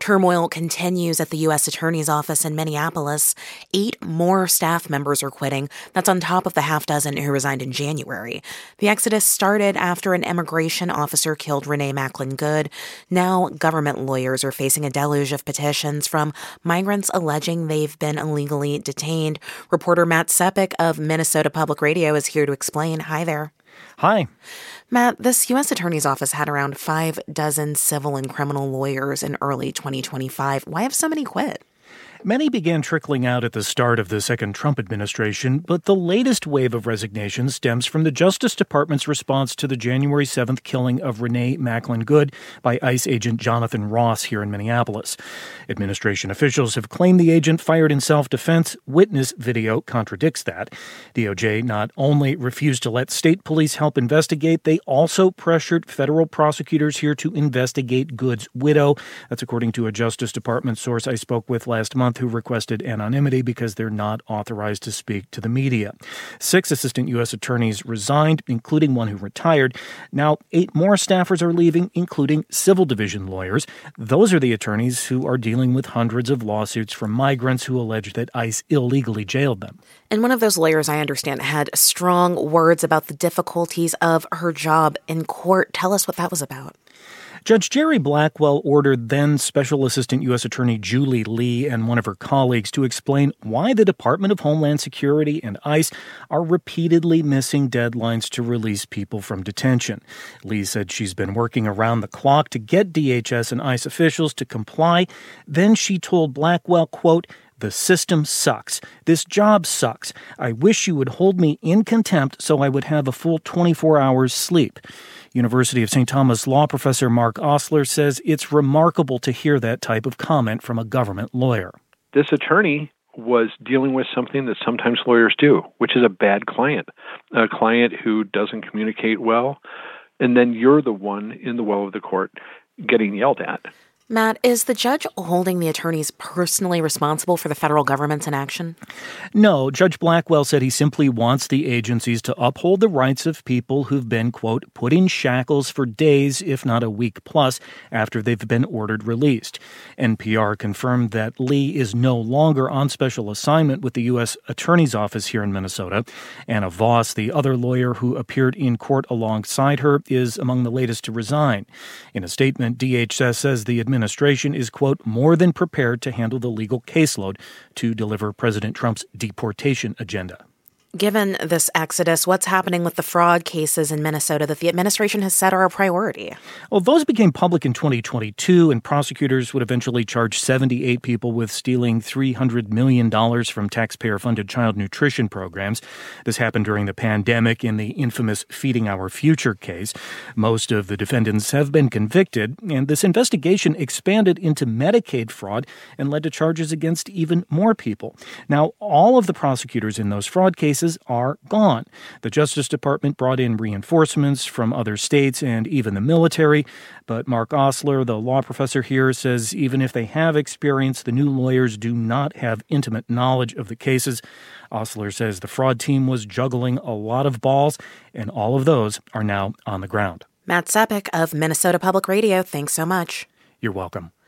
Turmoil continues at the U.S. Attorney's Office in Minneapolis. 8 more staff members are quitting. That's on top of the half dozen who resigned in January. The exodus started after an immigration officer killed Renee Macklin Good. Now, government lawyers are facing a deluge of petitions from migrants alleging they've been illegally detained. Reporter Matt Sepik of Minnesota Public Radio is here to explain. Hi there. Hi. Matt, this U.S. Attorney's Office had around 5 dozen civil and criminal lawyers in early 2025. Why have so many quit? Many began trickling out at the start of the second Trump administration, but the latest wave of resignations stems from the Justice Department's response to the January 7th killing of Renee Macklin Good by ICE agent Jonathan Ross here in Minneapolis. Administration officials have claimed the agent fired in self-defense. Witness video contradicts that. DOJ not only refused to let state police help investigate, they also pressured federal prosecutors here to investigate Good's widow. That's according to a Justice Department source I spoke with last month, who requested anonymity because they're not authorized to speak to the media. 6 assistant U.S. attorneys resigned, including one who retired. Now, 8 more staffers are leaving, including civil division lawyers. Those are the attorneys who are dealing with hundreds of lawsuits from migrants who allege that ICE illegally jailed them. And one of those lawyers, I understand, had strong words about the difficulties of her job in court. Tell us what that was about. Judge Jerry Blackwell ordered then Special Assistant U.S. Attorney Julie Lee and one of her colleagues to explain why the Department of Homeland Security and ICE are repeatedly missing deadlines to release people from detention. Lee said she's been working around the clock to get DHS and ICE officials to comply. Then she told Blackwell, quote, "The system sucks. This job sucks. I wish you would hold me in contempt so I would have a full 24 hours sleep." University of St. Thomas law professor Mark Osler says it's remarkable to hear that type of comment from a government lawyer. This attorney was dealing with something that sometimes lawyers do, which is a bad client, a client who doesn't communicate well, and then you're the one in the well of the court getting yelled at. Matt, is the judge holding the attorneys personally responsible for the federal government's inaction? No, Judge Blackwell said he simply wants the agencies to uphold the rights of people who've been, quote, put in shackles for days, if not a week plus, after they've been ordered released. NPR confirmed that Lee is no longer on special assignment with the U.S. Attorney's Office here in Minnesota. Anna Voss, the other lawyer who appeared in court alongside her, is among the latest to resign. In a statement, DHS says the administration is, quote, more than prepared to handle the legal caseload to deliver President Trump's deportation agenda. Given this exodus, what's happening with the fraud cases in Minnesota that the administration has said are a priority? Well, those became public in 2022, and prosecutors would eventually charge 78 people with stealing $300 million from taxpayer-funded child nutrition programs. This happened during the pandemic in the infamous Feeding Our Future case. Most of the defendants have been convicted, and this investigation expanded into Medicaid fraud and led to charges against even more people. Now, all of the prosecutors in those fraud cases are gone. The Justice Department brought in reinforcements from other states and even the military. But Mark Osler, the law professor here, says even if they have experience, the new lawyers do not have intimate knowledge of the cases. Osler says the fraud team was juggling a lot of balls, and all of those are now on the ground. Matt Sepik of Minnesota Public Radio, thanks so much. You're welcome.